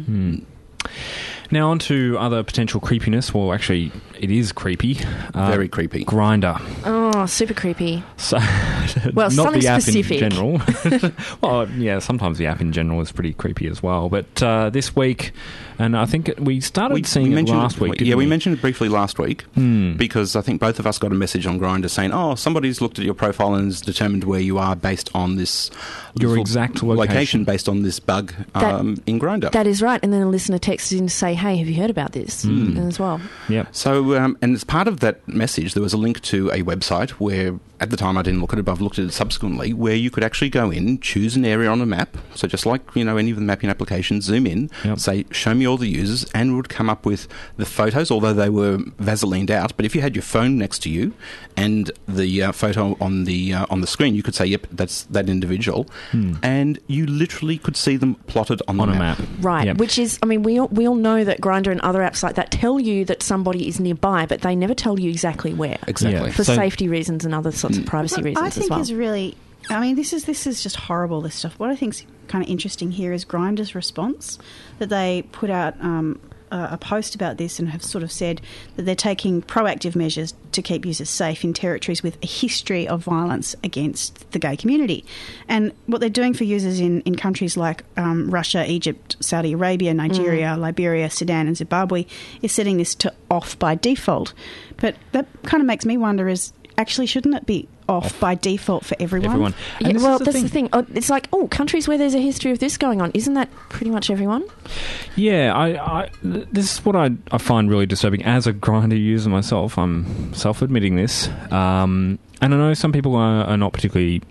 Now on to other potential creepiness. Well, actually, it is creepy. Very creepy. Grindr. Oh, Oh, super creepy. So, Well, not something the app specific. in general. Well, yeah, sometimes the app in general is pretty creepy as well. But this week, and I think we started seeing it last week, didn't we mentioned it briefly last week Hmm. because I think both of us got a message on Grindr saying, "Oh, somebody's looked at your profile and has determined where you are based on this Your little exact location. based on this bug in Grindr." That is right. And then a listener texted in to say, hey, have you heard about this? As well. Yep. So, and as part of that message, there was a link to a website where, at the time I didn't look at it, but I've looked at it subsequently, where you could actually go in, choose an area on a map. So just like, any of the mapping applications, zoom in, Yep. say, show me all the users, and it would come up with the photos, although they were Vaselined out. But if you had your phone next to you and the photo on the screen, you could say, yep, that's that individual. And you literally could see them plotted on the On a map. map. Right, Yep. which is, I mean, we all know that Grindr and other apps like that tell you that somebody is nearby, but they never tell you exactly where. Exactly. Yeah. For So- safety reasons and other sorts of privacy What reasons I think as well. is really, I mean, this is just horrible, this stuff. What I think's kind of interesting here is Grindr's response, that they put out a post about this and have sort of said that they're taking proactive measures to keep users safe in territories with a history of violence against the gay community. And what they're doing for users in countries like Russia, Egypt, Saudi Arabia, Nigeria, Liberia, Sudan and Zimbabwe is setting this to off by default. But that kind of makes me wonder is, actually, shouldn't it be off by default for everyone? And Yeah, this well, is that's the thing. It's like, countries where there's a history of this going on. Isn't that pretty much everyone? Yeah, this is what I find really disturbing as a Grindr user myself. I'm self-admitting this, and I know some people are not particularly,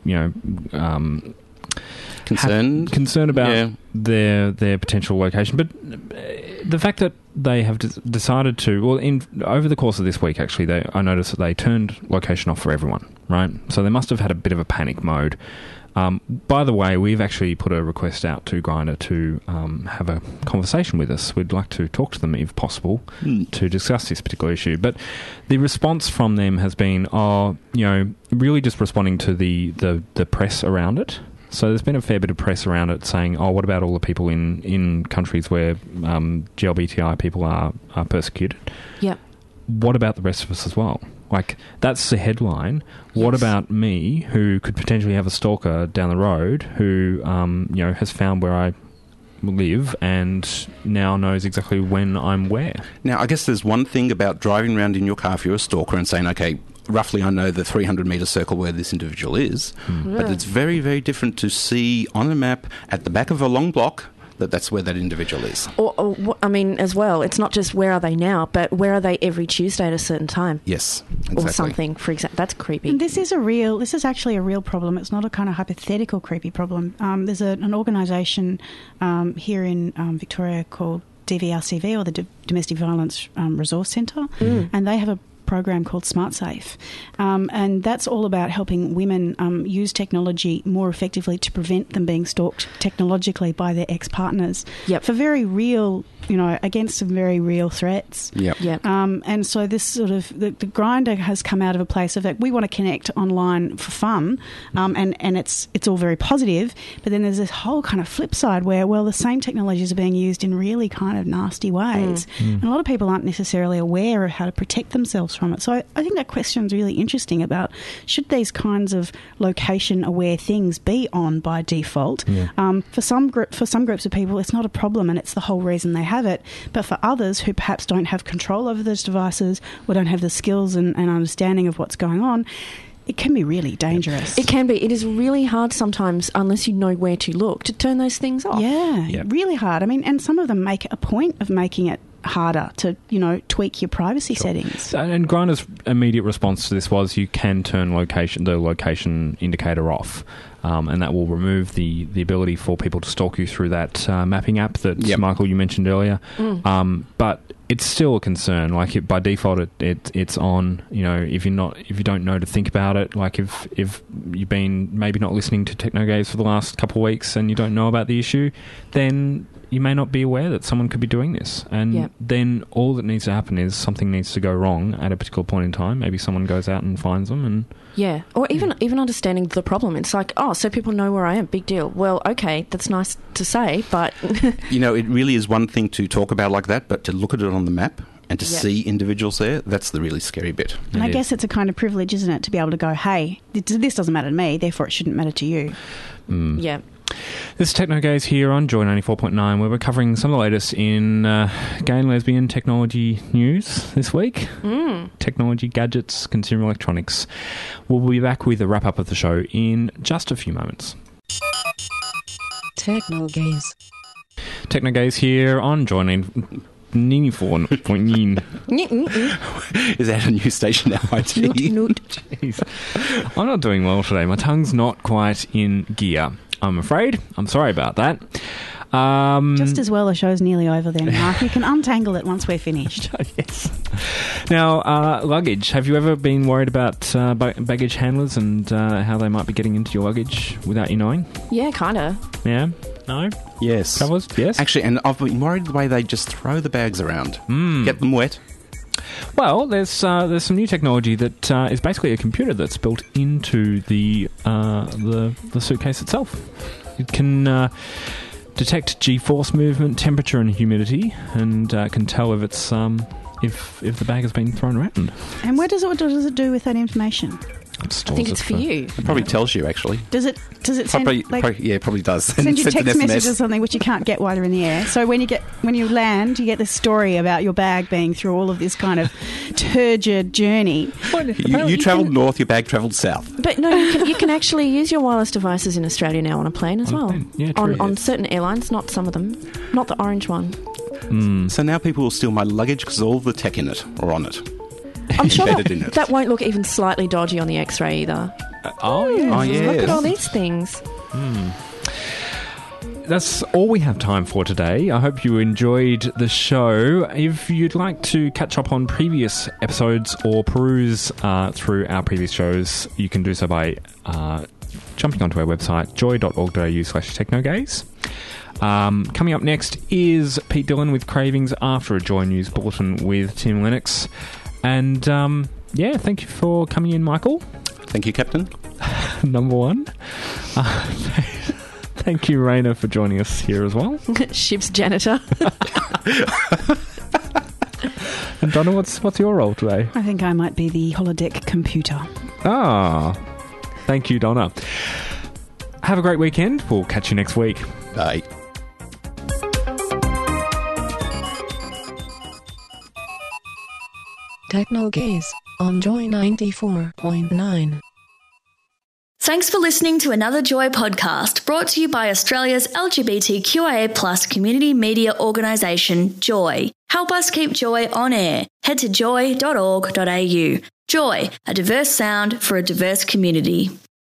concerned about their potential location, but the fact that they have decided to, over the course of this week, actually, I noticed that they turned location off for everyone, right? So they must have had a bit of a panic mode. By the way, we've actually put a request out to Grindr to have a conversation with us. We'd like to talk to them, if possible, to discuss this particular issue. But the response from them has been, really just responding to the press around it. So there's been a fair bit of press around it saying, what about all the people in countries where GLBTI people are persecuted? Yep. What about the rest of us as well? Like, that's the headline. What about me, who could potentially have a stalker down the road, who has found where I live and now knows exactly when I'm where? Now, I guess there's one thing about driving around in your car if you're a stalker and saying, okay, roughly I know the 300-metre circle where this individual is, but it's very, very different to see on a map at the back of a long block that's where that individual is. Or, I mean, as well, it's not just where are they now, but where are they every Tuesday at a certain time? Yes, exactly. Or something, for example. That's creepy. And this is actually a real problem. It's not a kind of hypothetical creepy problem. There's an organisation here in Victoria called DVRCV, or the Domestic Violence Resource Centre, and they have a program called SmartSafe, and that's all about helping women use technology more effectively to prevent them being stalked technologically by their ex-partners for very real, against some very real threats. And so this sort of the Grindr has come out of a place of that we want to connect online for fun, and it's all very positive, but then there's this whole kind of flip side where, well, the same technologies are being used in really kind of nasty ways, and a lot of people aren't necessarily aware of how to protect themselves from it. So I think that question's really interesting about, should these kinds of location-aware things be on by default? For some groups of people, it's not a problem, and it's the whole reason they have it. But for others who perhaps don't have control over those devices or don't have the skills and understanding of what's going on, it can be really dangerous. It can be. It is really hard sometimes, unless you know where to look, to turn those things off. Yeah, really hard. I mean, and some of them make a point of making it harder to, tweak your privacy settings. And Grindr's immediate response to this was you can turn the location indicator off, and that will remove the ability for people to stalk you through that mapping app that Michael, you mentioned earlier. But it's still a concern. Like, by default, it's on. If you don't know to think about it, like if you've been maybe not listening to TechnoGaze for the last couple of weeks and you don't know about the issue, then you may not be aware that someone could be doing this. And then all that needs to happen is something needs to go wrong at a particular point in time. Maybe someone goes out and finds them and... Yeah, or even understanding the problem. It's like, so people know where I am, big deal. Well, okay, that's nice to say, but... It really is one thing to talk about like that, but to look at it on the map and to see individuals there, that's the really scary bit. And I guess it's a kind of privilege, isn't it, to be able to go, hey, this doesn't matter to me, therefore it shouldn't matter to you. Yeah. This is Technogaze here on Joy 94.9, where we're covering some of the latest in gay and lesbian technology news this week. Technology, gadgets, consumer electronics. We'll be back with a wrap-up of the show in just a few moments. Technogaze. Technogaze here on Joy 94.9. Is that a new station now, IT? Jeez. I'm not doing well today. My tongue's not quite in gear, I'm afraid. I'm sorry about that. Just as well the show's nearly over then, Mark. You can untangle it once we're finished. Yes. Now, luggage. Have you ever been worried about baggage handlers and how they might be getting into your luggage without you knowing? Yeah, kind of. Yeah? No? Yes. Covers? Yes? Actually, and I've been worried the way they just throw the bags around. Get them wet. Well, there's some new technology that is basically a computer that's built into the suitcase itself. It can detect G-force movement, temperature, and humidity, and can tell if it's if the bag has been thrown around. And what does it do with that information? I think it's for you. It probably tells you, actually. Does it send Probably does. send you text messages or something which you can't get while you're in the air? So when you land, you get this story about your bag being through all of this kind of turgid journey. You travelled north, your bag travelled south. But no, you can actually use your wireless devices in Australia now on a plane as well. Yeah, true. On certain airlines, not some of them. Not the orange one. So now people will steal my luggage because all the tech in it or on it. I'm sure Embedded in it. that won't look even slightly dodgy on the X-ray either. Oh, yes. Look at all these things. That's all we have time for today. I hope you enjoyed the show. If you'd like to catch up on previous episodes or peruse through our previous shows, you can do so by jumping onto our website, joy.org.au/technogaze. Coming up next is Pete Dillon with Cravings after a Joy News Bulletin with Tim Lennox. And, thank you for coming in, Michael. Thank you, Captain. Number one. Thank you, Raina, for joining us here as well. Ship's janitor. And Donna, what's your role today? I think I might be the holodeck computer. Ah, thank you, Donna. Have a great weekend. We'll catch you next week. Bye. Technogaze on Joy 94.9. Thanks for listening to another Joy podcast brought to you by Australia's LGBTQIA+ community media organisation, Joy. Help us keep Joy on air. Head to joy.org.au. Joy, a diverse sound for a diverse community.